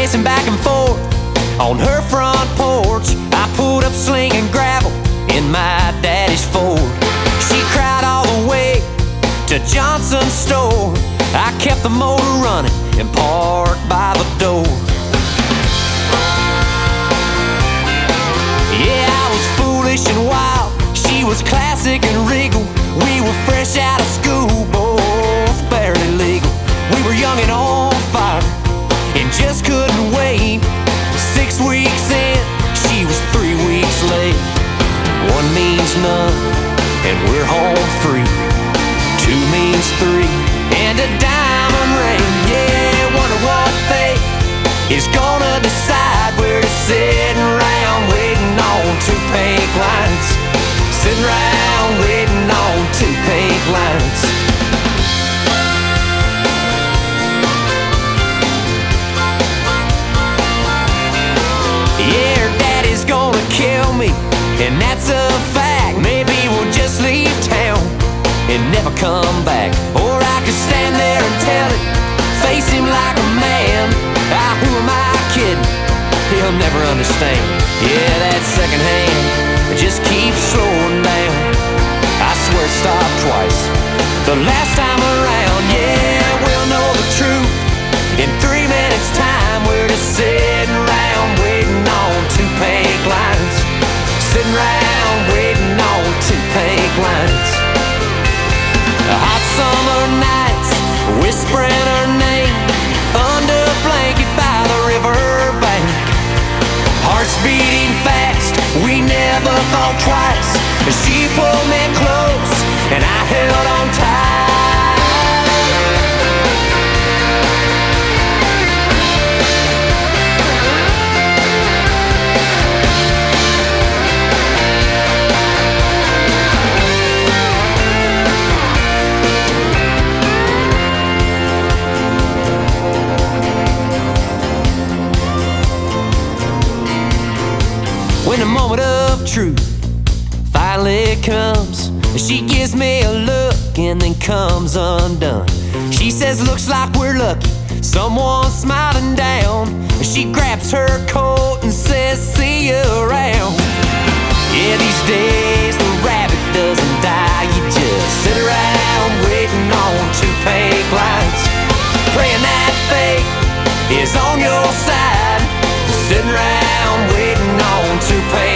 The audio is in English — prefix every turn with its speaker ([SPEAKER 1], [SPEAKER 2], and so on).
[SPEAKER 1] pacing back and forth on her front porch. I pulled up slinging gravel in my daddy's Ford. She cried all the way to Johnson's store. I kept the motor running and parked by the door. Yeah, I was foolish and wild, she was classic and regal. We were fresh out of school, both barely legal. We were young and on fire and just couldn't wait. 6 weeks in, she was 3 weeks late. One means none, and we're home free. 2 means 3, and a diamond ring. Yeah, wonder what fate is gonna decide. We're just sitting around waiting on 2 pink lines. Sitting around waiting on 2 pink lines. Yeah, her daddy's gonna kill me, and that's a fact. Maybe we'll just leave town and never come back. Or I could stand there and tell it, face him like a man. Ah, who am I kidding? He'll never understand. Yeah, that second hand, it just keeps slowing down. I swear it stopped twice the last time around. Yeah, we'll know the truth in 3 minutes time. We're just sitting around waiting on 2 pink lines. Sitting around waiting on 2 pink lines. Hot summer nights, whispering her name under a blanket by the riverbank. Hearts beating fast, we never thought twice. She pulled me close and I held on tight. When the moment of truth finally comes, she gives me a look and then comes undone. She says, looks like we're lucky, someone's smiling down. She grabs her coat and says, see you around. Yeah, these days the rabbit doesn't die. You just sit around waiting on 2 pink lines, praying that fate is on your side. Sitting around waiting on 2 pink